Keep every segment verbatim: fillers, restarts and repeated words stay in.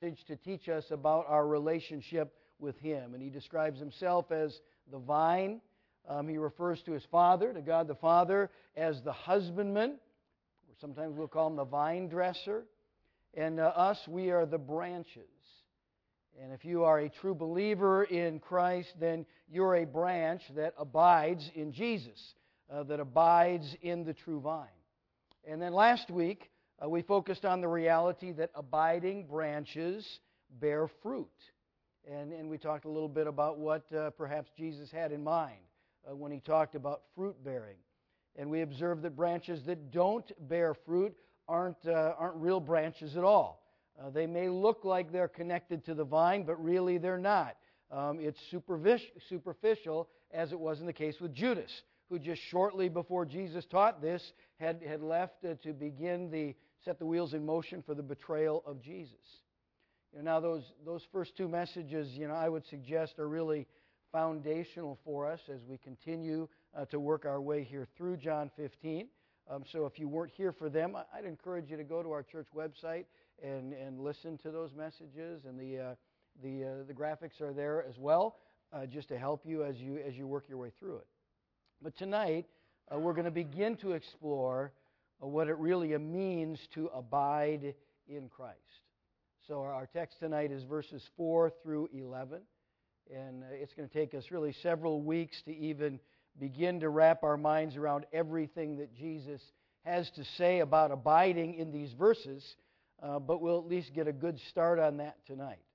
To teach us about our relationship with Him. And He describes Himself as the vine. Um, he refers to His Father, to God the Father, as the husbandman. Or sometimes we'll call Him the vine dresser. And uh, us, we are the branches. And if you are a true believer in Christ, then you're a branch that abides in Jesus, uh, that abides in the true vine. And then last week, Uh, we focused on the reality that abiding branches bear fruit. And, and we talked a little bit about what uh, perhaps Jesus had in mind uh, when He talked about fruit bearing. And we observed that branches that don't bear fruit aren't, uh, aren't real branches at all. Uh, they may look like they're connected to the vine, but really they're not. Um, it's superficial, as it was in the case with Judas, who just shortly before Jesus taught this had, had left uh, to begin the set the wheels in motion for the betrayal of Jesus. You know, now those those first two messages, you know, I would suggest are really foundational for us as we continue uh, to work our way here through John fifteen. Um, so if you weren't here for them, I'd encourage you to go to our church website and, and listen to those messages, and the uh, the uh, the graphics are there as well, uh, just to help you as you as you work your way through it. But tonight, uh, we're going to begin to explore uh, what it really means to abide in Christ. So our text tonight is verses four through eleven. And uh, it's going to take us really several weeks to even begin to wrap our minds around everything that Jesus has to say about abiding in these verses. Uh, but we'll at least get a good start on that tonight.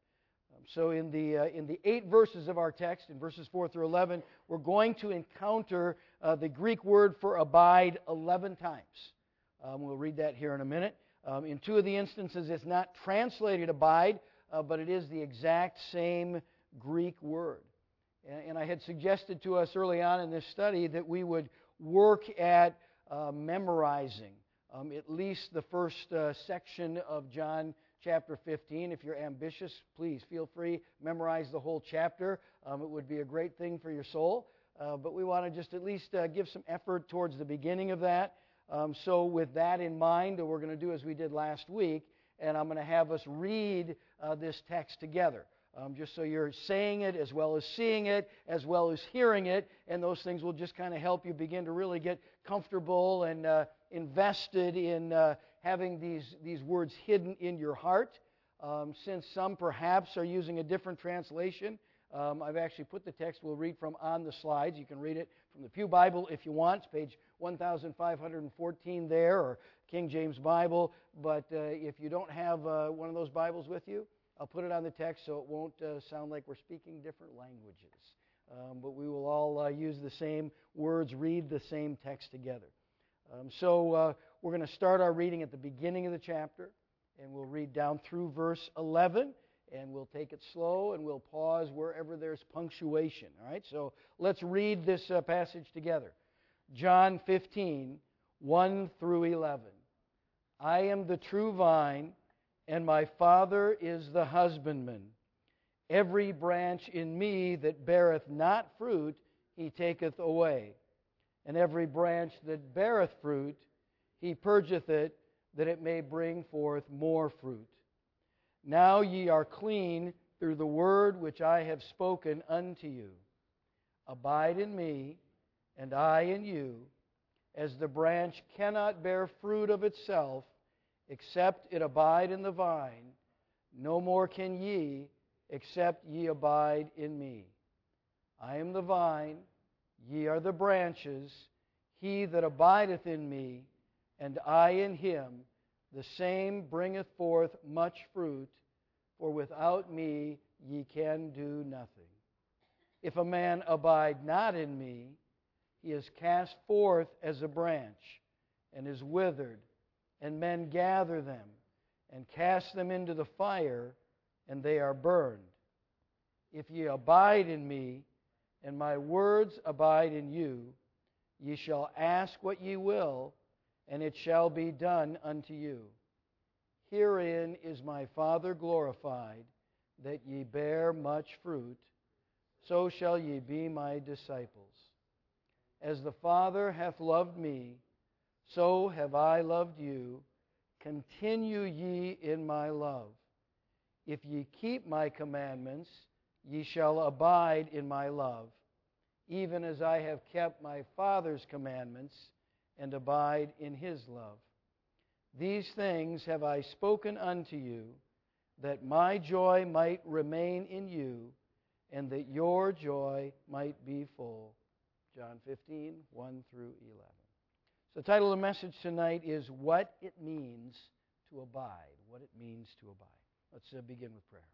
So in the uh, in the eight verses of our text, in verses four through eleven, we're going to encounter uh, the Greek word for abide eleven times. Um, we'll read that here in a minute. Um, in two of the instances, it's not translated abide, uh, but it is the exact same Greek word. And, and I had suggested to us early on in this study that we would work at uh, memorizing um, at least the first uh, section of John chapter fifteen. If you're ambitious, please feel free, memorize the whole chapter. Um, it would be a great thing for your soul. Uh, but we want to just at least uh, give some effort towards the beginning of that. Um, so with that in mind, we're going to do as we did last week, and I'm going to have us read uh, this text together. Um, just so you're saying it as well as seeing it, as well as hearing it, and those things will just kind of help you begin to really get comfortable and uh, invested in uh, having these, these words hidden in your heart. Um, since some perhaps are using a different translation, um, I've actually put the text we'll read from on the slides. You can read it from the Pew Bible if you want. It's page one thousand five hundred fourteen there, or King James Bible. But uh, if you don't have uh, one of those Bibles with you, I'll put it on the text so it won't uh, sound like we're speaking different languages. Um, but we will all uh, use the same words, read the same text together. Um, so uh, we're going to start our reading at the beginning of the chapter, and we'll read down through verse eleven, and we'll take it slow, and we'll pause wherever there's punctuation. All right, so let's read this uh, passage together. John fifteen, one through eleven. I am the true vine, and my Father is the husbandman. Every branch in me that beareth not fruit, He taketh away. And every branch that beareth fruit, He purgeth it, that it may bring forth more fruit. Now ye are clean through the word which I have spoken unto you. Abide in me, and I in you, as the branch cannot bear fruit of itself, except it abide in the vine, no more can ye, except ye abide in me. I am the vine, ye are the branches. He that abideth in me, and I in him, the same bringeth forth much fruit, for without me ye can do nothing. If a man abide not in me, he is cast forth as a branch, and is withered, and men gather them, and cast them into the fire, and they are burned. If ye abide in me, and my words abide in you, ye shall ask what ye will, and it shall be done unto you. Herein is my Father glorified, that ye bear much fruit, so shall ye be my disciples. As the Father hath loved me, so have I loved you. Continue ye in my love. If ye keep my commandments, ye shall abide in my love, even as I have kept my Father's commandments and abide in his love. These things have I spoken unto you, that my joy might remain in you, and that your joy might be full. John fifteen, one through eleven. So the title of the message tonight is What It Means to Abide. What it means to abide. Let's uh, begin with prayer.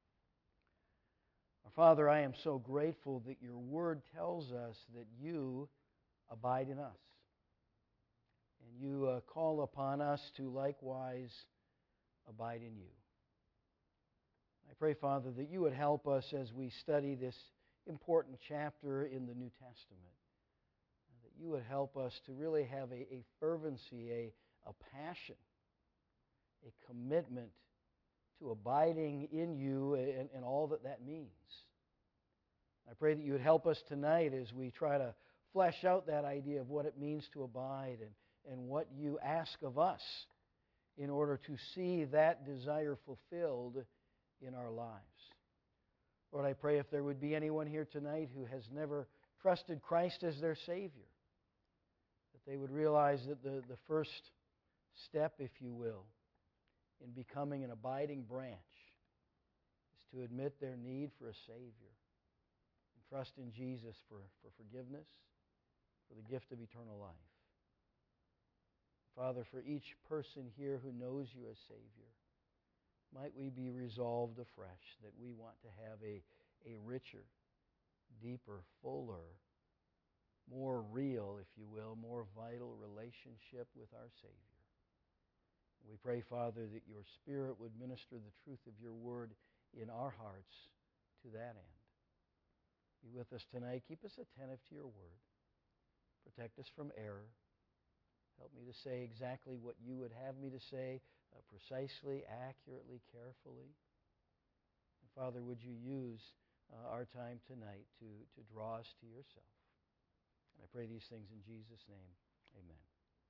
Our Father, I am so grateful that your word tells us that you abide in us. And you uh, call upon us to likewise abide in you. I pray, Father, that you would help us as we study this important chapter in the New Testament. That you would help us to really have a, a fervency, a, a passion, a commitment to abiding in you and, and all that that means. I pray that you would help us tonight as we try to flesh out that idea of what it means to abide and, and what you ask of us in order to see that desire fulfilled in our lives. Lord, I pray if there would be anyone here tonight who has never trusted Christ as their Savior, that they would realize that the, the first step, if you will, in becoming an abiding branch is to admit their need for a Savior and trust in Jesus for, for forgiveness, for the gift of eternal life. Father, for each person here who knows you as Savior, might we be resolved afresh that we want to have a, a richer, deeper, fuller, more real, if you will, more vital relationship with our Savior. We pray, Father, that your Spirit would minister the truth of your word in our hearts to that end. Be with us tonight. Keep us attentive to your word. Protect us from error. Help me to say exactly what you would have me to say, uh, precisely, accurately, carefully. And Father, would you use uh, our time tonight to, to draw us to yourself? And I pray these things in Jesus' name. Amen.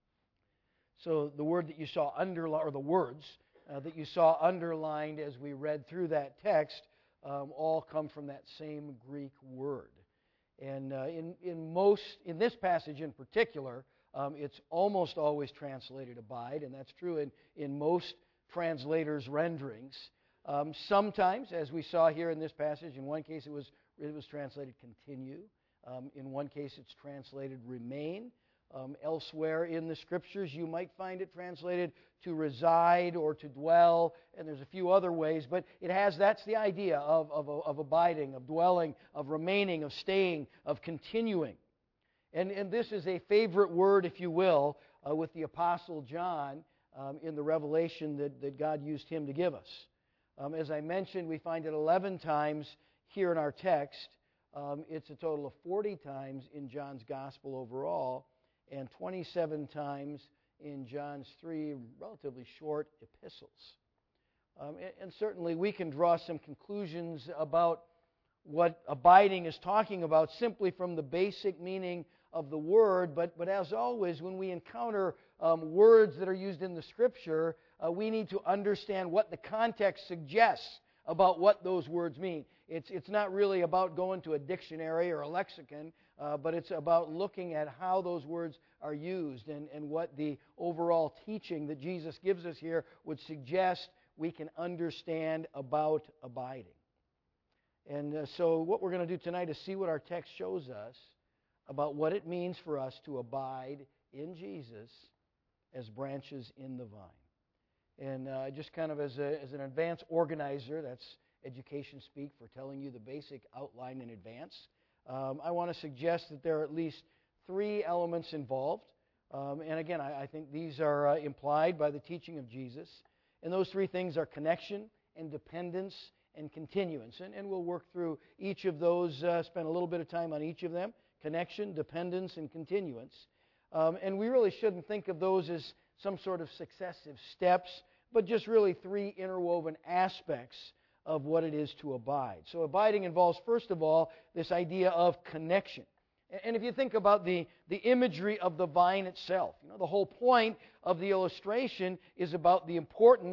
So the word that you saw underlined, or the words uh, that you saw underlined as we read through that text, um, all come from that same Greek word. And uh, in in most in this passage in particular, um, it's almost always translated abide, and that's true in in most translators' renderings. Um, sometimes, as we saw here in this passage, in one case it was it was translated continue. Um, in one case it's translated remain. Um, elsewhere in the Scriptures, you might find it translated to reside or to dwell, and there's a few other ways, but it has, that's the idea of, of, of abiding, of dwelling, of remaining, of staying, of continuing. And, and this is a favorite word, if you will, uh, with the Apostle John um, in the revelation that, that God used him to give us. Um, as I mentioned, we find it eleven times here in our text. Um, it's a total of forty times in John's Gospel overall, and twenty-seven times in John's three relatively short epistles. Um, and, and certainly we can draw some conclusions about what abiding is talking about simply from the basic meaning of the word, but, but as always, when we encounter um, words that are used in the Scripture, uh, we need to understand what the context suggests about what those words mean. It's, it's not really about going to a dictionary or a lexicon, uh, but it's about looking at how those words are used and, and what the overall teaching that Jesus gives us here would suggest we can understand about abiding. And uh, so what we're going to do tonight is see what our text shows us about what it means for us to abide in Jesus as branches in the vine. And uh, just kind of as, a, as an advanced organizer, that's education speak for telling you the basic outline in advance, um, I want to suggest that there are at least three elements involved. Um, and again, I, I think these are uh, implied by the teaching of Jesus. And those three things are connection and dependence and continuance. And, and we'll work through each of those, uh, spend a little bit of time on each of them. Connection, dependence, and continuance. Um, and we really shouldn't think of those as some sort of successive steps, but just really three interwoven aspects of what it is to abide. So abiding involves, first of all, this idea of connection. And if you think about the, the imagery of the vine itself, you know, the whole point of the illustration is about the importance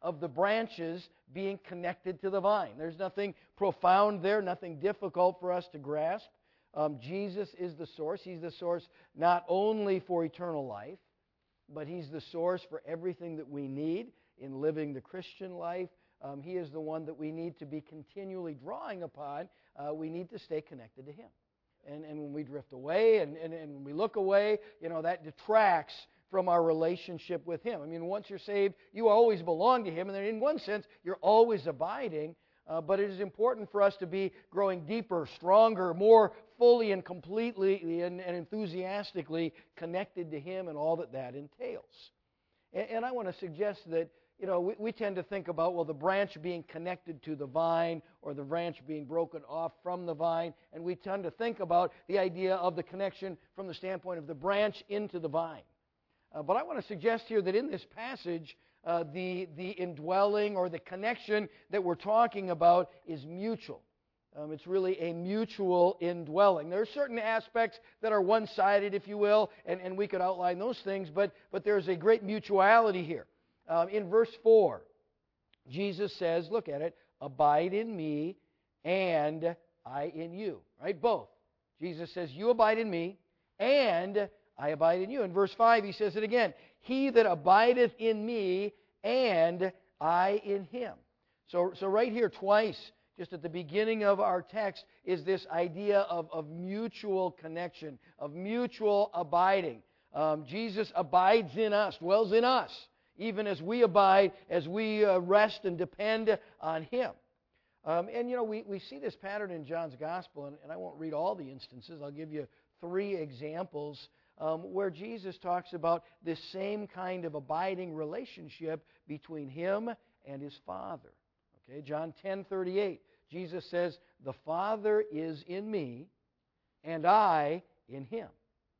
of the branches being connected to the vine. There's nothing profound there, nothing difficult for us to grasp. Um, Jesus is the source. He's the source not only for eternal life, but He's the source for everything that we need in living the Christian life. Um, he is the one that we need to be continually drawing upon. Uh, we need to stay connected to Him. And, and when we drift away and, and, and when we look away, you know, that detracts from our relationship with Him. I mean, once you're saved, you always belong to Him, and in one sense, you're always abiding. Uh, but it is important for us to be growing deeper, stronger, more fully and completely and, and enthusiastically connected to Him and all that that entails. And, and I want to suggest that, you know, we, we tend to think about, well, the branch being connected to the vine or the branch being broken off from the vine, and we tend to think about the idea of the connection from the standpoint of the branch into the vine. Uh, but I want to suggest here that in this passage, uh, the, the indwelling or the connection that we're talking about is mutual. Um, it's really a mutual indwelling. There are certain aspects that are one-sided, if you will, and, and we could outline those things, but, but there's a great mutuality here. Um, in verse four, Jesus says, look at it, abide in me and I in you. Right? Both. Jesus says, you abide in me and I abide in you. In verse five, He says it again, he that abideth in me and I in him. So, so right here twice, just at the beginning of our text, is this idea of, of mutual connection, of mutual abiding. Um, Jesus abides in us, dwells in us, even as we abide, as we uh, rest and depend on Him. Um, and, you know, we, we see this pattern in John's Gospel, and, and I won't read all the instances. I'll give you three examples um, where Jesus talks about this same kind of abiding relationship between Him and His Father. Okay, John ten thirty-eight, Jesus says, the Father is in me, and I in Him.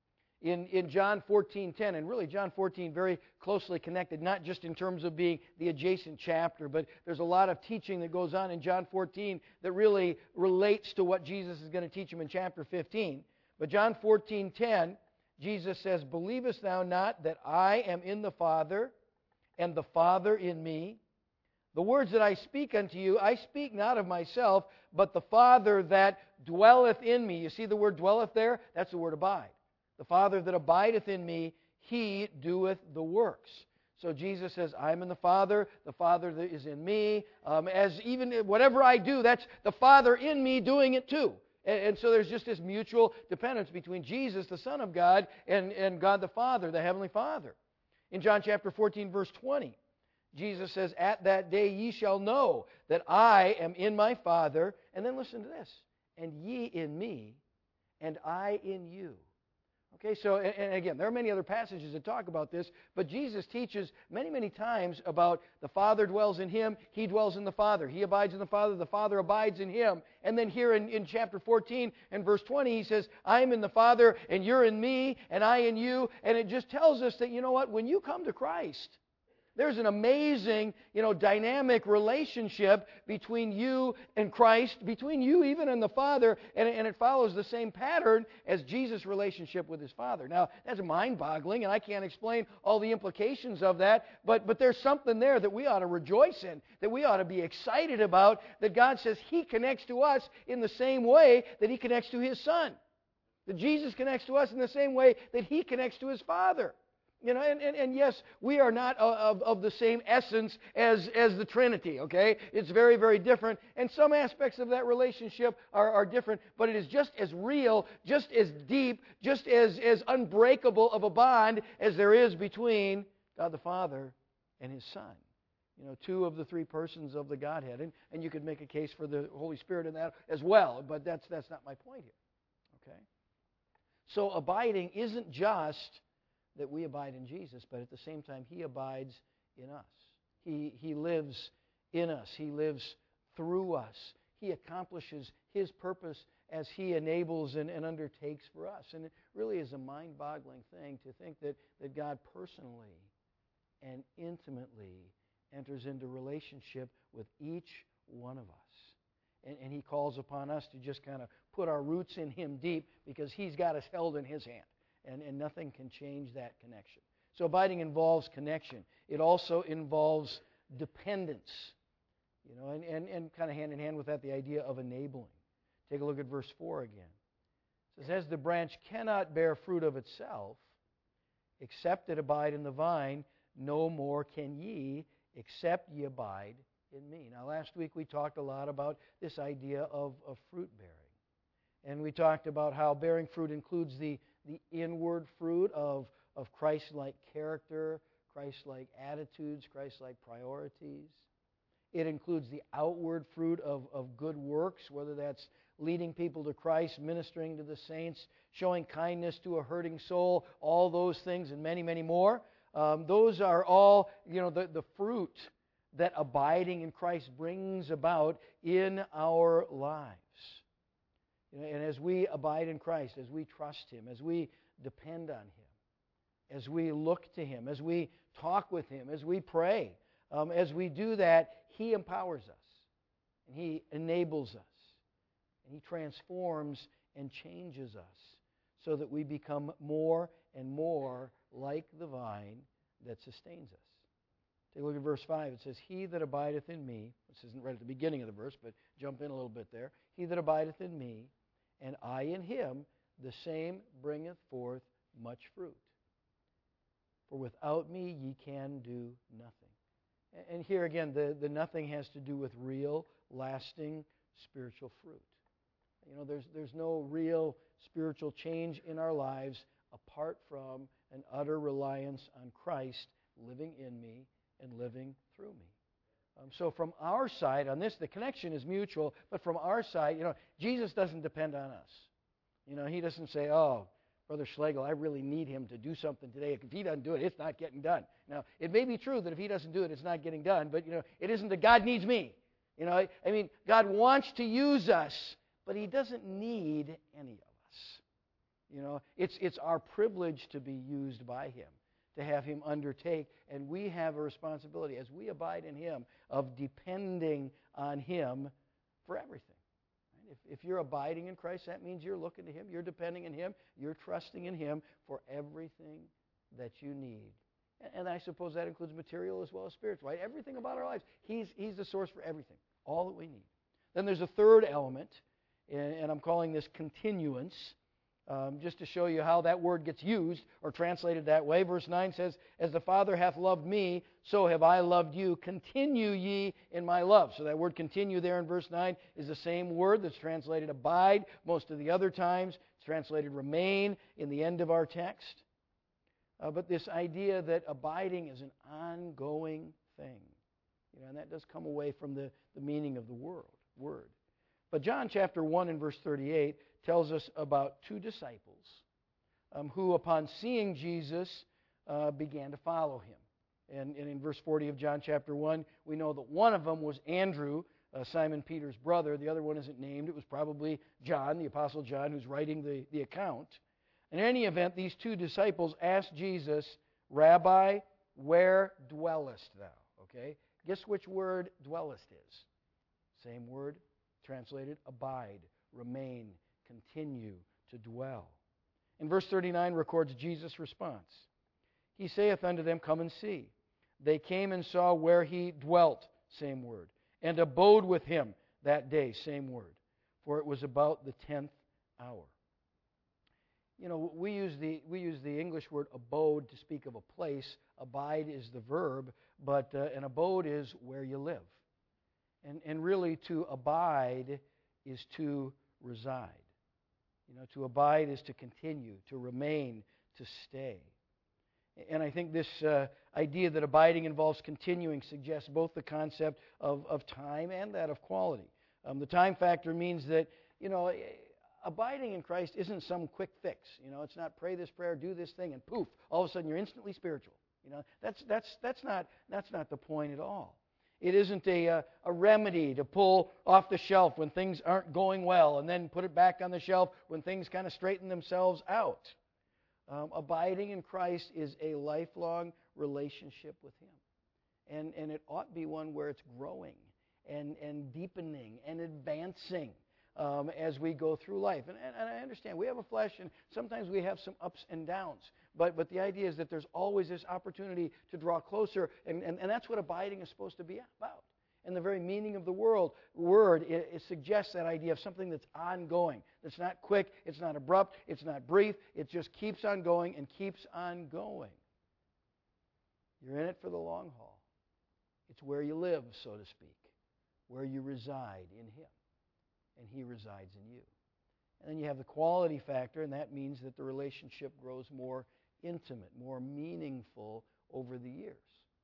In, in John fourteen ten, and really John fourteen very closely connected, not just in terms of being the adjacent chapter, but there's a lot of teaching that goes on in John fourteen that really relates to what Jesus is going to teach him in chapter fifteen. But John fourteen ten, Jesus says, believest thou not that I am in the Father, and the Father in me? The words that I speak unto you, I speak not of myself, but the Father that dwelleth in me. You see the word dwelleth there? That's the word abide. The Father that abideth in me, He doeth the works. So Jesus says, I'm in the Father, the Father that is in me. Um, as even whatever I do, that's the Father in me doing it too. And, and so there's just this mutual dependence between Jesus, the Son of God, and, and God the Father, the Heavenly Father. In John chapter fourteen, verse twenty, Jesus says, at that day ye shall know that I am in my Father. And then listen to this, and ye in me, and I in you. Okay, so, and again, there are many other passages that talk about this, but Jesus teaches many, many times about the Father dwells in Him, He dwells in the Father. He abides in the Father, the Father abides in Him. And then here in, in chapter fourteen and verse twenty, He says, I am in the Father, and you're in me, and I in you. And it just tells us that, you know what, when you come to Christ, there's an amazing, you know, dynamic relationship between you and Christ, between you even and the Father, and, and it follows the same pattern as Jesus' relationship with His Father. Now, that's mind-boggling, and I can't explain all the implications of that, but, but there's something there that we ought to rejoice in, that we ought to be excited about, that God says He connects to us in the same way that He connects to His Son. That Jesus connects to us in the same way that He connects to His Father. You know, and, and, and yes, we are not of, of the same essence as, as the Trinity, okay? It's very, very different. And some aspects of that relationship are, are different, but it is just as real, just as deep, just as, as unbreakable of a bond as there is between God the Father and His Son. You know, two of the three persons of the Godhead. And, and you could make a case for the Holy Spirit in that as well, but that's, that's not my point here, okay? So abiding isn't just that we abide in Jesus, but at the same time, He abides in us. He, he lives in us. He lives through us. He accomplishes His purpose as He enables and, and undertakes for us. And it really is a mind-boggling thing to think that, that God personally and intimately enters into relationship with each one of us. And, and He calls upon us to just kind of put our roots in Him deep because He's got us held in His hand. And, and nothing can change that connection. So abiding involves connection. It also involves dependence. You know, and, and, and kind of hand in hand with that, the idea of enabling. Take a look at verse four again. It says, as the branch cannot bear fruit of itself, except it abide in the vine, no more can ye, except ye abide in me. Now, last week we talked a lot about this idea of, of fruit bearing. And we talked about how bearing fruit includes the, the inward fruit of, of Christ-like character, Christ-like attitudes, Christ-like priorities. It includes the outward fruit of, of good works, whether that's leading people to Christ, ministering to the saints, showing kindness to a hurting soul, all those things and many, many more. Um, those are all, you know, the, the fruit that abiding in Christ brings about in our lives. You know, and as we abide in Christ, as we trust Him, as we depend on Him, as we look to Him, as we talk with Him, as we pray, um, as we do that, He empowers us, and He enables us, and He transforms and changes us so that we become more and more like the vine that sustains us. Take a look at verse five. It says, he that abideth in me, this isn't right at the beginning of the verse, but jump in a little bit there. He that abideth in me, and I in him, the same bringeth forth much fruit. For without me ye can do nothing. And here again, the, the nothing has to do with real, lasting spiritual fruit. You know, there's, there's no real spiritual change in our lives apart from an utter reliance on Christ living in me and living through me. Um, so from our side on this, the connection is mutual, but from our side, you know, Jesus doesn't depend on us. You know, He doesn't say, oh, Brother Schlegel, I really need him to do something today. If he doesn't do it, it's not getting done. Now, it may be true that if he doesn't do it, it's not getting done, but, you know, it isn't that God needs me. You know, I, I mean, God wants to use us, but He doesn't need any of us. You know, it's it's our privilege to be used by Him, to have Him undertake, and we have a responsibility as we abide in Him of depending on Him for everything. Right? If, if you're abiding in Christ, that means you're looking to Him, you're depending on Him, you're trusting in Him for everything that you need. And, and I suppose that includes material as well as spiritual, right? Everything about our lives. He's, he's the source for everything, all that we need. Then there's a third element, and, and I'm calling this continuance. Um, just to show you how that word gets used or translated that way. Verse nine says, as the Father hath loved me, so have I loved you. Continue ye in my love. So that word continue there in verse nine is the same word that's translated abide most of the other times. It's translated remain in the end of our text. Uh, but this idea that abiding is an ongoing thing. You know, and that does come away from the, the meaning of the word. word. But John chapter one and verse thirty-eight tells us about two disciples um, who, upon seeing Jesus, uh, began to follow Him. And, and in verse forty of John chapter one, we know that one of them was Andrew, uh, Simon Peter's brother. The other one isn't named. It was probably John, the Apostle John, who's writing the, the account. In any event, these two disciples asked Jesus, Rabbi, where dwellest thou? Okay? Guess which word dwellest is? Same word, translated abide, remain, continue, to dwell. And verse thirty-nine records Jesus' response. He saith unto them, come and see. They came and saw where He dwelt, same word, and abode with Him that day, same word. For it was about the tenth hour. You know, we use the we use the English word abode to speak of a place. Abide is the verb, but uh, an abode is where you live. And, and really, to abide is to reside. You know, to abide is to continue, to remain, to stay. And I think this uh, idea that abiding involves continuing suggests both the concept of, of time and that of quality. Um, the time factor means that, you know, abiding in Christ isn't some quick fix. You know, it's not pray this prayer, do this thing, and poof, all of a sudden you're instantly spiritual. You know, that's that's that's not that's not the point at all. It isn't a, a, a remedy to pull off the shelf when things aren't going well and then put it back on the shelf when things kind of straighten themselves out. Um, abiding in Christ is a lifelong relationship with Him. And, and it ought to be one where it's growing and, and deepening and advancing. um, as we go through life. And, and, and I understand we have a flesh, and sometimes we have some ups and downs. But, but the idea is that there's always this opportunity to draw closer, and, and, and that's what abiding is supposed to be about. And the very meaning of the world, word, it, it suggests that idea of something that's ongoing, that's not quick, it's not abrupt, it's not brief, it just keeps on going and keeps on going. You're in it for the long haul. It's where you live, so to speak, where you reside in Him, and He resides in you. And then you have the quality factor, and that means that the relationship grows more intimate, more meaningful over the years.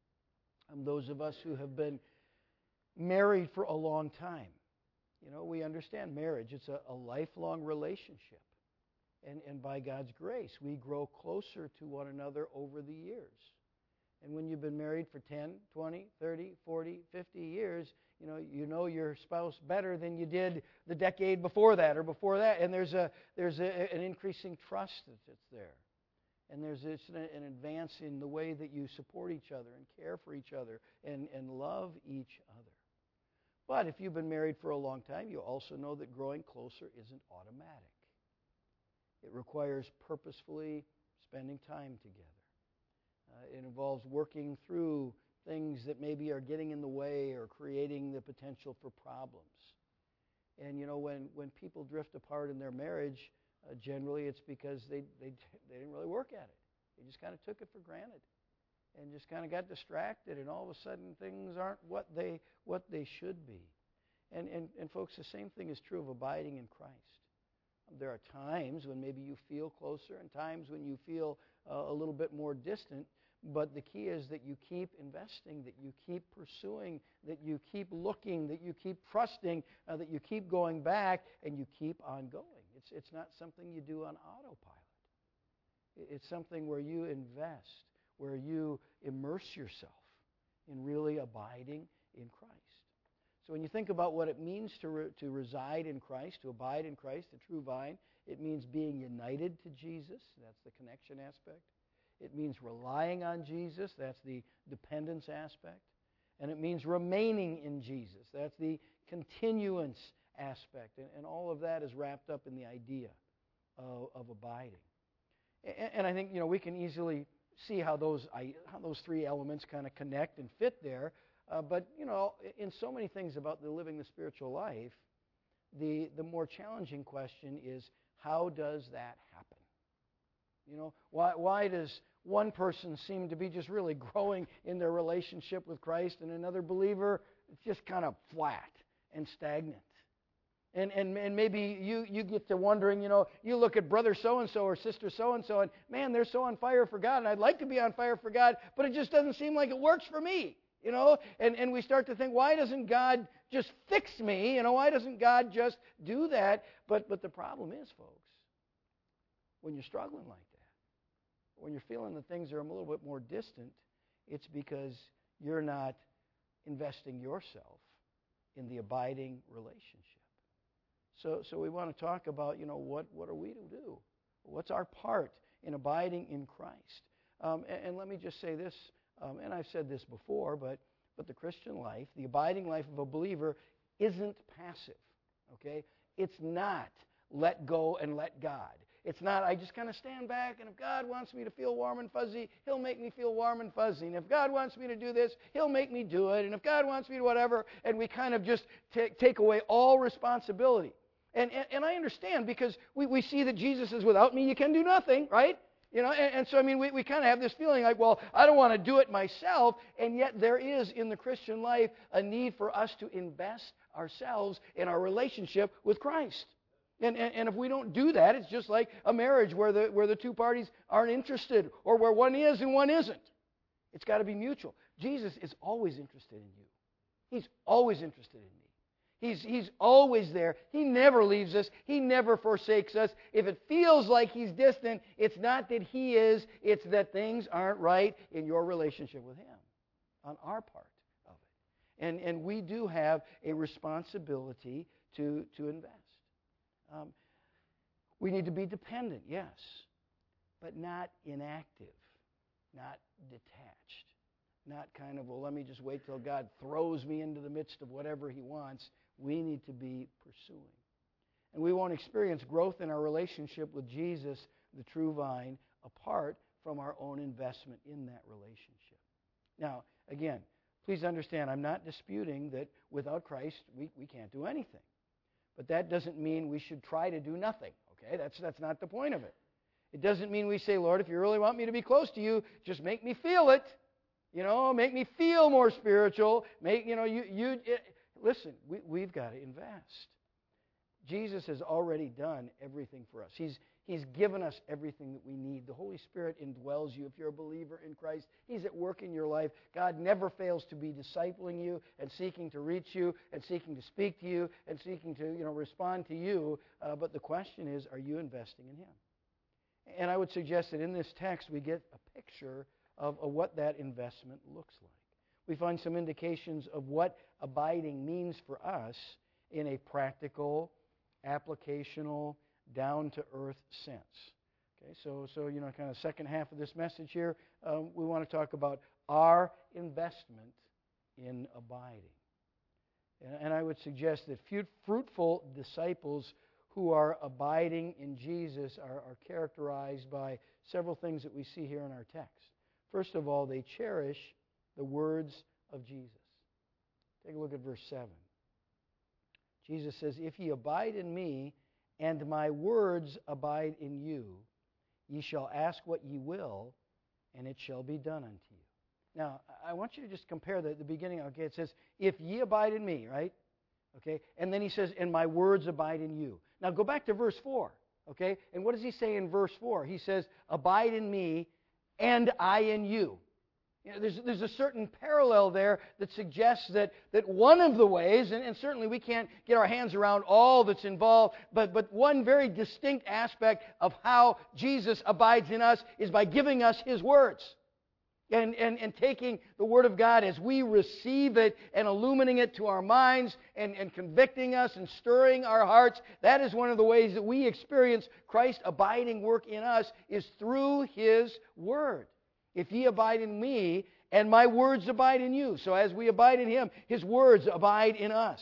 Um, those of us who have been married for a long time, you know, we understand marriage. It's a, a lifelong relationship. And, and by God's grace, we grow closer to one another over the years. And when you've been married for ten, twenty, thirty, forty, fifty years, you know, you know your spouse better than you did the decade before that or before that. And there's a there's a, an increasing trust that's there. And there's this, an advance in the way that you support each other and care for each other and, and love each other. But if you've been married for a long time, you also know that growing closer isn't automatic. It requires purposefully spending time together. Uh, it involves working through things that maybe are getting in the way or creating the potential for problems. And you know, when, when people drift apart in their marriage, uh, generally it's because they, they, they didn't really work at it. They just kind of took it for granted and just kind of got distracted, and all of a sudden things aren't what they what they should be. And, and, and folks, the same thing is true of abiding in Christ. There are times when maybe you feel closer and times when you feel uh, a little bit more distant, but the key is that you keep investing, that you keep pursuing, that you keep looking, that you keep trusting, uh, that you keep going back, and you keep on going. It's, it's not something you do on autopilot. It's something where you invest, where you immerse yourself in really abiding in Christ. So when you think about what it means to, re- to reside in Christ, to abide in Christ, the true vine, it means being united to Jesus. That's the connection aspect. It means relying on Jesus. That's the dependence aspect. And it means remaining in Jesus. That's the continuance aspect. And, and all of that is wrapped up in the idea of, of abiding. And, and I think, you know, we can easily see how those, how those three elements kind of connect and fit there. Uh, but, you know, in so many things about the living the spiritual life, the, the more challenging question is, how does that happen? You know, why, why does one person seem to be just really growing in their relationship with Christ and another believer just kind of flat and stagnant? And, and, and maybe you, you get to wondering, you know, you look at brother so-and-so or sister so-and-so, and man, they're so on fire for God, and I'd like to be on fire for God, but it just doesn't seem like it works for me. You know, and, and we start to think, why doesn't God just fix me? You know, why doesn't God just do that? But but the problem is, folks, when you're struggling like that, when you're feeling that things are a little bit more distant, it's because you're not investing yourself in the abiding relationship. So so we want to talk about, you know, what, what are we to do? What's our part in abiding in Christ? Um, and, and let me just say this. Um, and I've said this before, but, but the Christian life, the abiding life of a believer, isn't passive, okay? It's not let go and let God. It's not, I just kind of stand back, and if God wants me to feel warm and fuzzy, He'll make me feel warm and fuzzy. And if God wants me to do this, He'll make me do it. And if God wants me to whatever, and we kind of just t- take away all responsibility. And, and, and I understand, because we, we see that Jesus says, without me you can do nothing, right? You know, and, and so, I mean, we, we kind of have this feeling like, well, I don't want to do it myself, and yet there is, in the Christian life, a need for us to invest ourselves in our relationship with Christ. And, and, and if we don't do that, it's just like a marriage where the, where the two parties aren't interested, or where one is and one isn't. It's got to be mutual. Jesus is always interested in you. He's always interested in me. He's, he's always there. He never leaves us. He never forsakes us. If it feels like He's distant, it's not that He is. It's that things aren't right in your relationship with Him on our part of it. And, and we do have a responsibility to, to invest. Um, we need to be dependent, yes, but not inactive, not detached. Not kind of, well, let me just wait till God throws me into the midst of whatever He wants. We need to be pursuing. And we won't experience growth in our relationship with Jesus, the true vine, apart from our own investment in that relationship. Now, again, please understand, I'm not disputing that without Christ, we, we can't do anything. But that doesn't mean we should try to do nothing, okay? That's, that's not the point of it. It doesn't mean we say, Lord, if you really want me to be close to you, just make me feel it. You know, make me feel more spiritual. Make, you know, you, you it, listen, we, we've got to invest. Jesus has already done everything for us. He's, he's given us everything that we need. The Holy Spirit indwells you. If you're a believer in Christ, He's at work in your life. God never fails to be discipling you and seeking to reach you and seeking to speak to you and seeking to, you know, respond to you. Uh, but the question is, are you investing in Him? And I would suggest that in this text we get a picture of, of what that investment looks like. We find some indications of what abiding means for us in a practical, applicational, down-to-earth sense. Okay, so, so you know, kind of second half of this message here, um, we want to talk about our investment in abiding. And, and I would suggest that fruitful disciples who are abiding in Jesus are, are characterized by several things that we see here in our text. First of all, they cherish the words of Jesus. Take a look at verse seven. Jesus says, "If ye abide in me, and my words abide in you, ye shall ask what ye will, and it shall be done unto you." Now, I want you to just compare the, the beginning. Okay, it says, "If ye abide in me," right? Okay, and then he says, "and my words abide in you." Now, go back to verse four. Okay, and what does he say in verse four? He says, "Abide in me, and I in you." You know, there's, there's a certain parallel there that suggests that, that one of the ways, and, and certainly we can't get our hands around all that's involved, but, but one very distinct aspect of how Jesus abides in us is by giving us His words. And, and, and taking the Word of God as we receive it and illuminating it to our minds and, and convicting us and stirring our hearts. That is one of the ways that we experience Christ's abiding work in us, is through His Word. "If ye abide in me, and my words abide in you." So as we abide in Him, His words abide in us.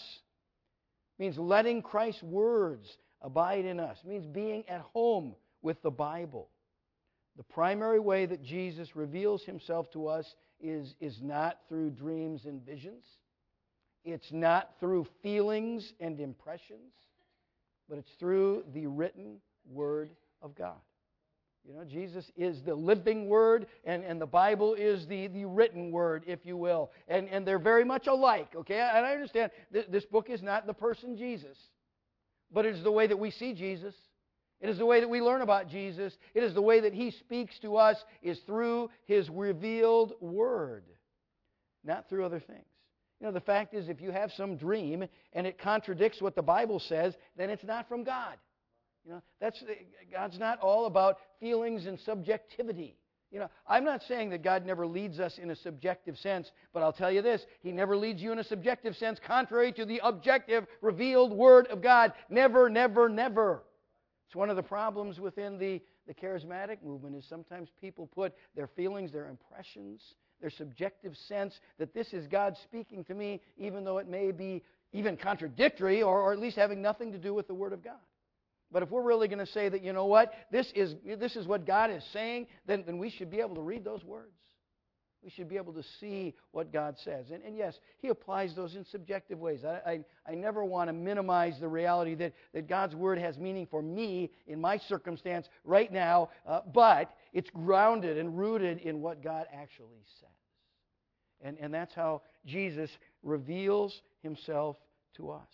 It means letting Christ's words abide in us. It means being at home with the Bible. The primary way that Jesus reveals Himself to us is, is not through dreams and visions. It's not through feelings and impressions, but it's through the written Word of God. You know, Jesus is the living Word, and, and the Bible is the, the written Word, if you will. And, and they're very much alike, okay? And I understand th- this book is not the person Jesus, but it is the way that we see Jesus. It is the way that we learn about Jesus. It is the way that He speaks to us, is through His revealed Word, not through other things. You know, the fact is, if you have some dream and it contradicts what the Bible says, then it's not from God. You know, that's God's not all about feelings and subjectivity. You know, I'm not saying that God never leads us in a subjective sense, but I'll tell you this, He never leads you in a subjective sense contrary to the objective, revealed Word of God. Never, never, never. It's one of the problems within the, the charismatic movement is sometimes people put their feelings, their impressions, their subjective sense that this is God speaking to me, even though it may be even contradictory or, or at least having nothing to do with the Word of God. But if we're really going to say that, you know what, this is this is what God is saying, then, then we should be able to read those words. We should be able to see what God says. And, and yes, He applies those in subjective ways. I, I, I never want to minimize the reality that, that God's Word has meaning for me in my circumstance right now, uh, but it's grounded and rooted in what God actually says. And, and that's how Jesus reveals Himself to us.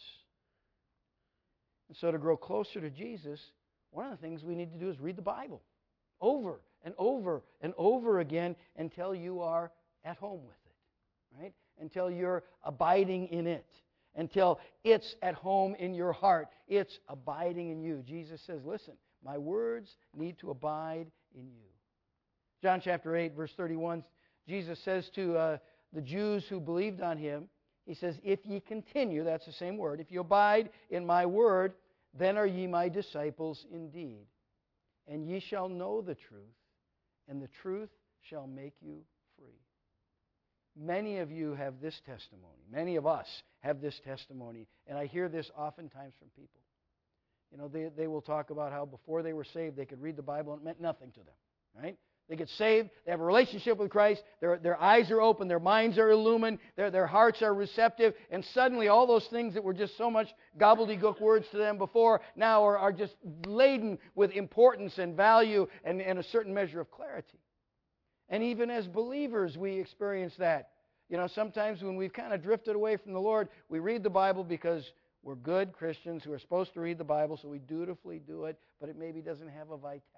And so to grow closer to Jesus, one of the things we need to do is read the Bible over and over and over again until you are at home with it, right? Until you're abiding in it, until it's at home in your heart. It's abiding in you. Jesus says, listen, my words need to abide in you. John chapter eight, verse thirty-one, Jesus says to uh, the Jews who believed on Him, He says, if ye continue, that's the same word, if you abide in my word, then are ye my disciples indeed. And ye shall know the truth, and the truth shall make you free. Many of you have this testimony. Many of us have this testimony, and I hear this oftentimes from people. You know, they, they will talk about how before they were saved, they could read the Bible and it meant nothing to them, right? They get saved, they have a relationship with Christ, their, their eyes are open, their minds are illumined, their, their hearts are receptive, and suddenly all those things that were just so much gobbledygook words to them before now are, are just laden with importance and value and, and a certain measure of clarity. And even as believers, we experience that. You know, sometimes when we've kind of drifted away from the Lord, we read the Bible because we're good Christians who are supposed to read the Bible, so we dutifully do it, but it maybe doesn't have a vitality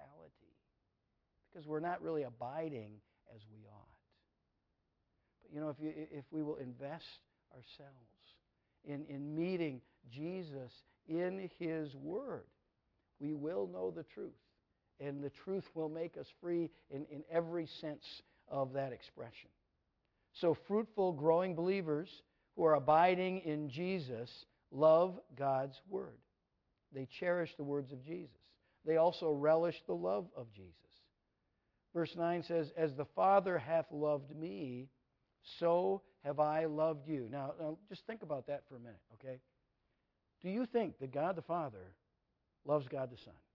because we're not really abiding as we ought. But, you know, if, you, if we will invest ourselves in, in meeting Jesus in His Word, we will know the truth, and the truth will make us free in, in every sense of that expression. So fruitful, growing believers who are abiding in Jesus love God's Word. They cherish the words of Jesus. They also relish the love of Jesus. Verse nine says, "As the Father hath loved me, so have I loved you." Now, now, just think about that for a minute, okay? Do you think that God the Father loves God the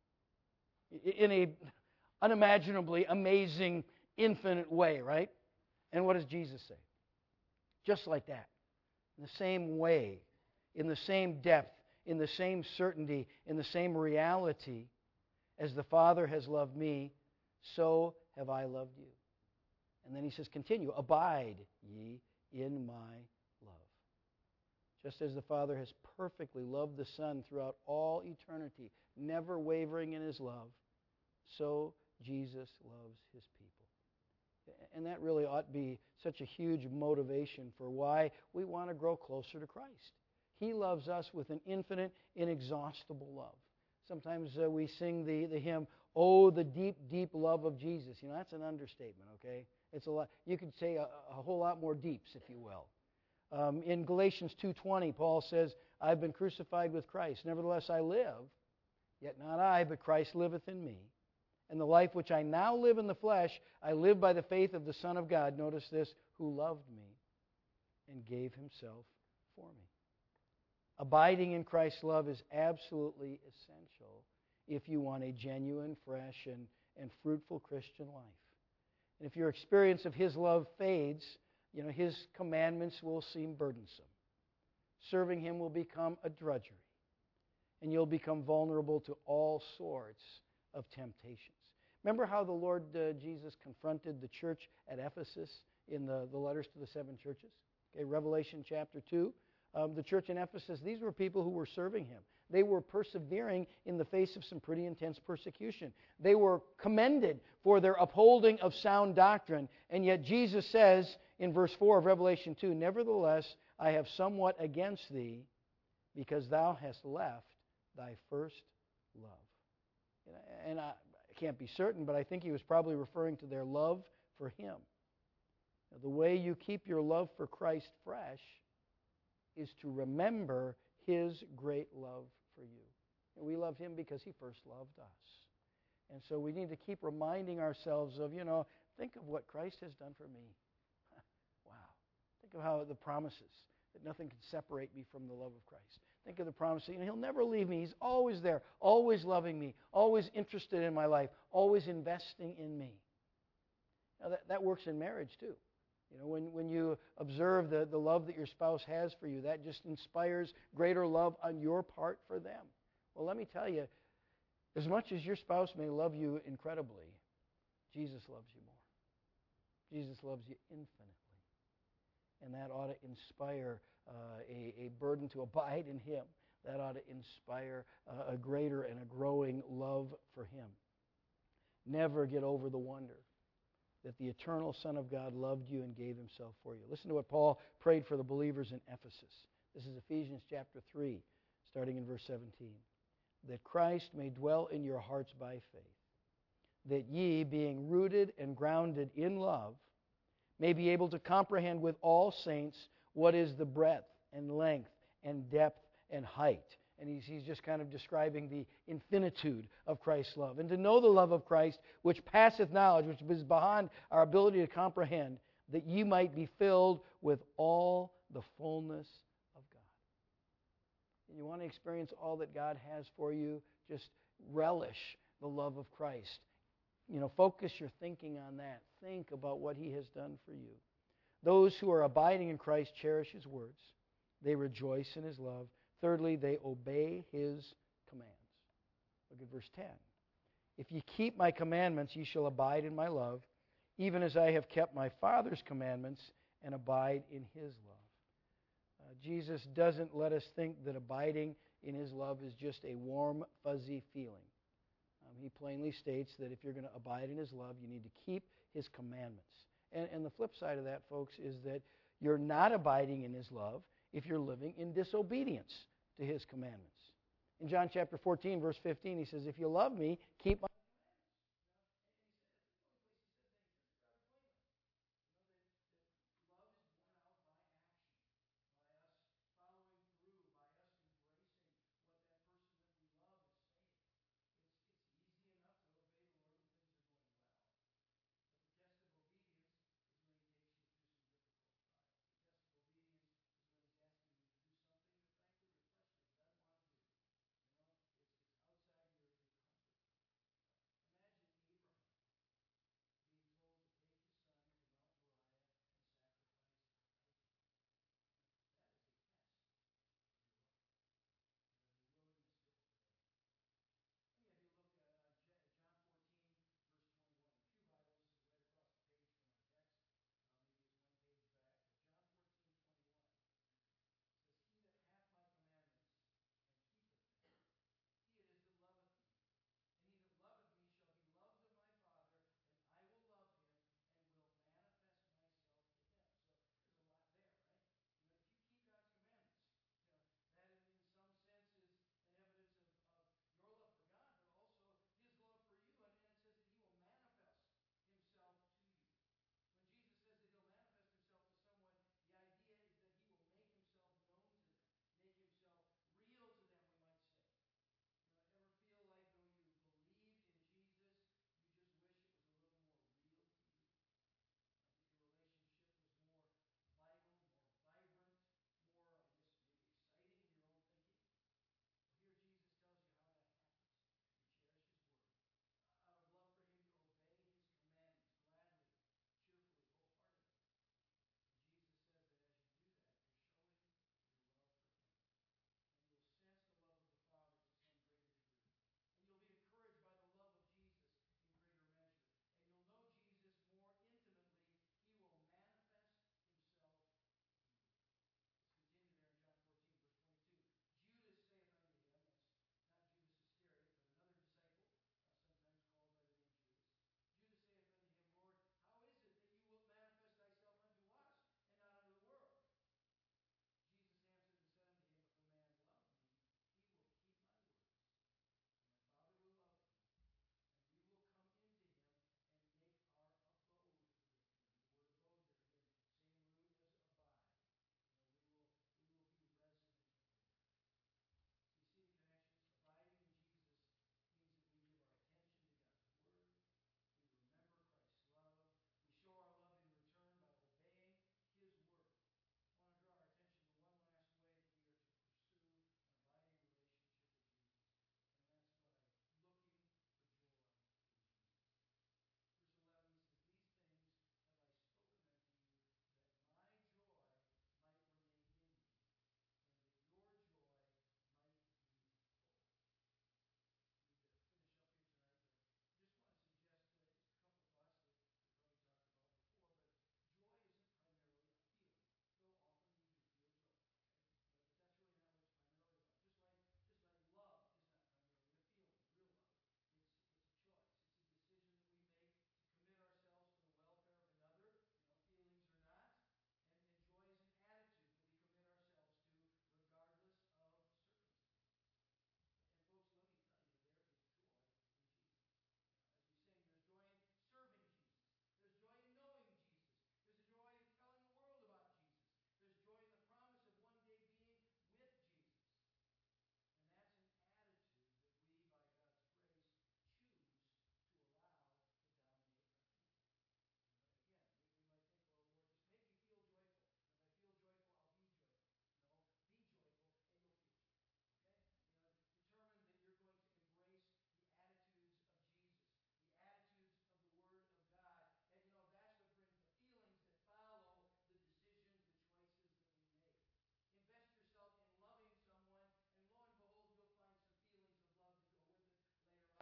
Son? In a unimaginably amazing, infinite way, right? And what does Jesus say? Just like that. In the same way, in the same depth, in the same certainty, in the same reality, as the Father has loved me, so have I loved you. And then he says, continue, abide ye in my love. Just as the Father has perfectly loved the Son throughout all eternity, never wavering in His love, so Jesus loves His people. And that really ought to be such a huge motivation for why we want to grow closer to Christ. He loves us with an infinite, inexhaustible love. Sometimes uh, we sing the, the hymn, "Oh, the deep, deep love of Jesus." You know, that's an understatement, okay? It's a lot. You could say a, a whole lot more deeps, if you will. Um, in Galatians two twenty, Paul says, "I've been crucified with Christ. Nevertheless I live, yet not I, but Christ liveth in me. And the life which I now live in the flesh, I live by the faith of the Son of God," notice this, "who loved me and gave Himself for me." Abiding in Christ's love is absolutely essential if you want a genuine, fresh, and, and fruitful Christian life. And if your experience of His love fades, you know, His commandments will seem burdensome. Serving Him will become a drudgery. And you'll become vulnerable to all sorts of temptations. Remember how the Lord uh, Jesus confronted the church at Ephesus in the, the letters to the seven churches? Okay, Revelation chapter two. Um, the church in Ephesus, these were people who were serving Him. They were persevering in the face of some pretty intense persecution. They were commended for their upholding of sound doctrine. And yet Jesus says in verse four of Revelation two, "Nevertheless, I have somewhat against thee, because thou hast left thy first love." And I can't be certain, but I think he was probably referring to their love for Him. The way you keep your love for Christ fresh is to remember His great love for you. And we love Him because He first loved us. And so we need to keep reminding ourselves of, you know, think of what Christ has done for me. Wow. Think of how the promises that nothing can separate me from the love of Christ. Think of the promise that, you know, He'll never leave me. He's always there, always loving me, always interested in my life, always investing in me. Now that, that works in marriage too. You know, when, when you observe the, the love that your spouse has for you, that just inspires greater love on your part for them. Well, let me tell you, as much as your spouse may love you incredibly, Jesus loves you more. Jesus loves you infinitely. And that ought to inspire uh, a, a burden to abide in Him. That ought to inspire uh, a greater and a growing love for Him. Never get over the wonder that the eternal Son of God loved you and gave Himself for you. Listen to what Paul prayed for the believers in Ephesus. This is Ephesians chapter three, starting in verse seventeen. "That Christ may dwell in your hearts by faith, that ye, being rooted and grounded in love, may be able to comprehend with all saints what is the breadth and length and depth and height." And he's, he's just kind of describing the infinitude of Christ's love. "And to know the love of Christ, which passeth knowledge," which is beyond our ability to comprehend, "that ye might be filled with all the fullness of God." and you want to experience all that God has for you, just relish the love of Christ. You know, focus your thinking on that. Think about what He has done for you. Those who are abiding in Christ cherish His words. They rejoice in His love. Thirdly, they obey His commands. Look at verse ten. If ye keep my commandments, ye shall abide in my love, even as I have kept my Father's commandments and abide in His love. Uh, Jesus doesn't let us think that abiding in His love is just a warm, fuzzy feeling. Um, he plainly states that if you're going to abide in His love, you need to keep His commandments. And, and the flip side of that, folks, is that you're not abiding in His love if you're living in disobedience to His commandments. In John chapter fourteen, verse fifteen, He says, if you love me, keep my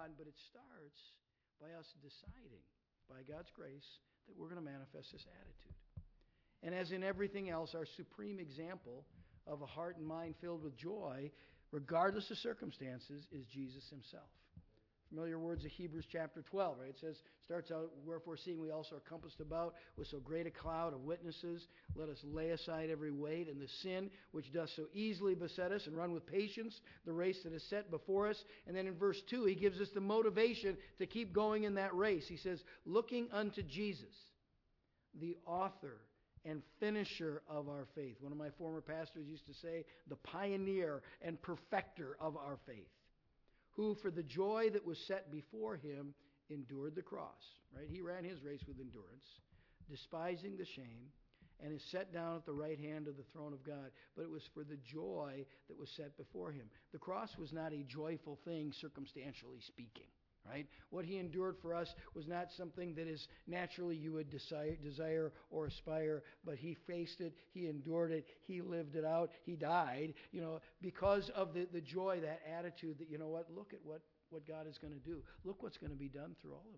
But it starts by us deciding, by God's grace, that we're going to manifest this attitude. And as in everything else, our supreme example of a heart and mind filled with joy, regardless of circumstances, is Jesus himself. Familiar words of Hebrews chapter twelve, right? It says, starts out, wherefore seeing we also are compassed about with so great a cloud of witnesses, let us lay aside every weight and the sin which doth so easily beset us, and run with patience the race that is set before us. And then in verse two, he gives us the motivation to keep going in that race. He says, looking unto Jesus, the author and finisher of our faith. One of my former pastors used to say, the pioneer and perfecter of our faith, who for the joy that was set before him endured the cross. Right? He ran his race with endurance, despising the shame, and is set down at the right hand of the throne of God. But it was for the joy that was set before him. The cross was not a joyful thing, circumstantially speaking. Right? What he endured for us was not something that is naturally you would desire, desire or aspire, but he faced it, he endured it, he lived it out, he died, you know, because of the, the joy, that attitude that, you know what, look at what, what God is going to do. Look what's going to be done through all of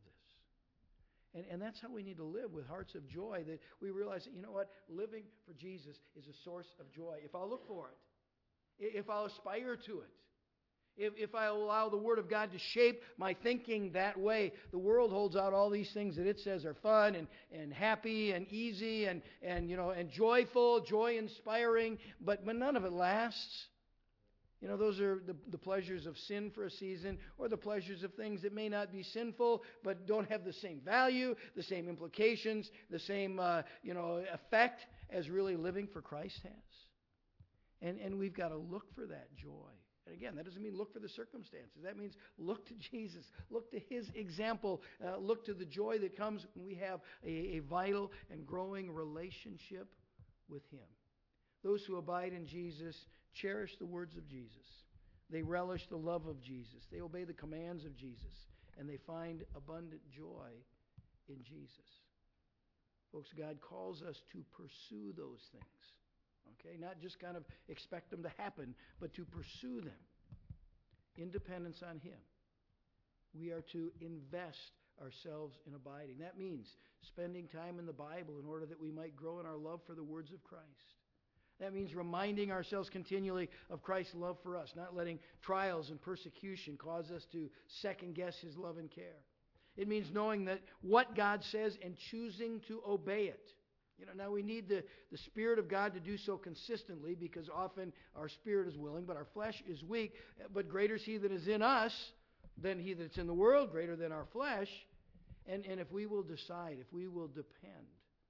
this. And, and that's how we need to live, with hearts of joy, that we realize that, you know what, living for Jesus is a source of joy. If I'll look for it, if I'll aspire to it, If, if I allow the Word of God to shape my thinking that way, the world holds out all these things that it says are fun and, and happy and easy and, and, you know, and joyful, joy-inspiring, but, but none of it lasts. You know, those are the, the pleasures of sin for a season, or the pleasures of things that may not be sinful but don't have the same value, the same implications, the same, uh, you know, effect as really living for Christ has. And, and we've got to look for that joy. And again, that doesn't mean look for the circumstances. That means look to Jesus. Look to his example. Uh, look to the joy that comes when we have a, a vital and growing relationship with him. Those who abide in Jesus cherish the words of Jesus. They relish the love of Jesus. They obey the commands of Jesus. And they find abundant joy in Jesus. Folks, God calls us to pursue those things. Okay, not just kind of expect them to happen, but to pursue them in dependence on him. We are to invest ourselves in abiding. That means spending time in the Bible in order that we might grow in our love for the words of Christ. That means reminding ourselves continually of Christ's love for us, not letting trials and persecution cause us to second guess his love and care. It means knowing that what God says and choosing to obey it. You know, now we need the, the Spirit of God to do so consistently, because often our spirit is willing, but our flesh is weak. But greater is he that is in us than he that's in the world, greater than our flesh. And, and if we will decide, if we will depend,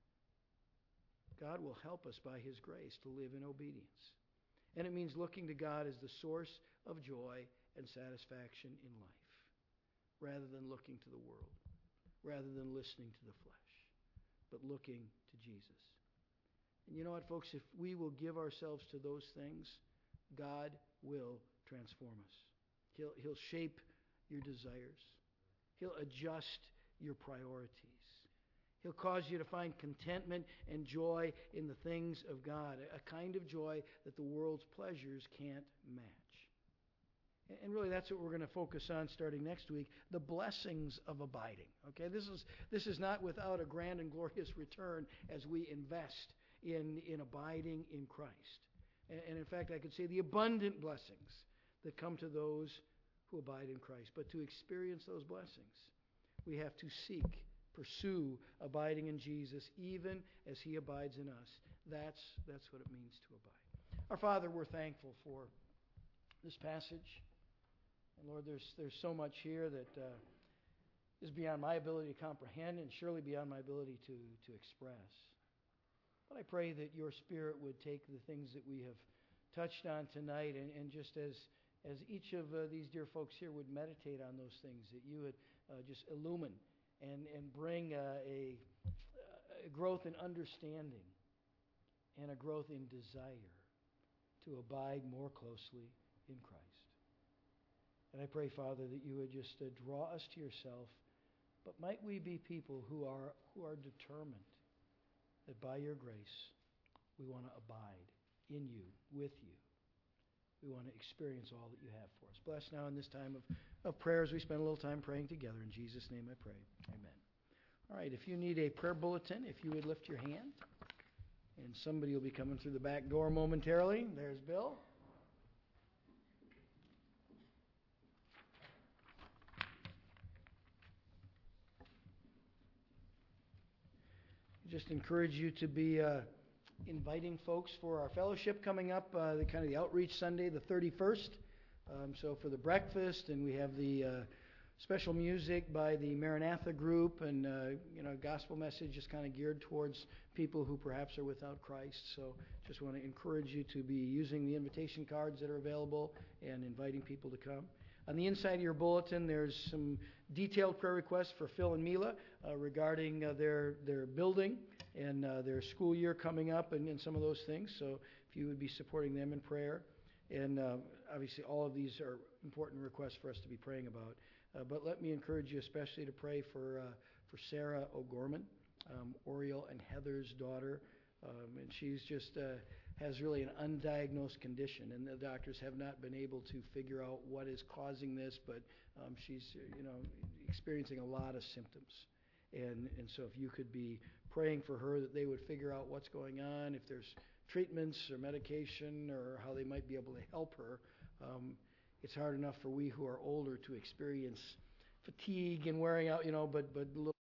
God will help us by his grace to live in obedience. And it means looking to God as the source of joy and satisfaction in life, rather than looking to the world, rather than listening to the flesh, but looking to Jesus. And you know what, folks? If we will give ourselves to those things, God will transform us. He'll, he'll shape your desires. He'll adjust your priorities. He'll cause you to find contentment and joy in the things of God, a kind of joy that the world's pleasures can't match. And really, that's what we're going to focus on starting next week, the blessings of abiding. Okay, this is this is not without a grand and glorious return as we invest in, in abiding in Christ. And, and in fact, I could say the abundant blessings that come to those who abide in Christ. But to experience those blessings, we have to seek, pursue abiding in Jesus, even as he abides in us. That's, that's what it means to abide. Our Father, we're thankful for this passage. And Lord, there's there's so much here that uh, is beyond my ability to comprehend, and surely beyond my ability to, to express. But I pray that your Spirit would take the things that we have touched on tonight, and, and just as as each of uh, these dear folks here would meditate on those things, that you would uh, just illumine and, and bring uh, a, a growth in understanding and a growth in desire to abide more closely in Christ. And I pray, Father, that you would just uh, draw us to yourself, but might we be people who are who are determined that by your grace we want to abide in you, with you. we want to experience all that you have for us. Bless now in this time of, of prayer as we spend a little time praying together. In Jesus' name I pray. Amen. All right, if you need a prayer bulletin, if you would lift your hand. And somebody will be coming through the back door momentarily. There's Bill. Just encourage you to be uh, inviting folks for our fellowship coming up, uh, the kind of the outreach Sunday, the thirty-first. Um, so for the breakfast, and we have the uh, special music by the Maranatha group, and uh, you know, gospel message just kind of geared towards people who perhaps are without Christ. So just want to encourage you to be using the invitation cards that are available and inviting people to come. On the inside of your bulletin, there's some detailed prayer requests for Phil and Mila uh, regarding uh, their their building and uh, their school year coming up, and, and some of those things. So if you would be supporting them in prayer. And uh, obviously all of these are important requests for us to be praying about. Uh, but let me encourage you especially to pray for uh, for Sarah O'Gorman, um, Oriel and Heather's daughter. Um, and she's just uh, has really an undiagnosed condition, and the doctors have not been able to figure out what is causing this, but um, she's, you know, experiencing a lot of symptoms. And and so if you could be praying for her that they would figure out what's going on, if there's treatments or medication or how they might be able to help her. Um, it's hard enough for we who are older to experience fatigue and wearing out, you know, but but a little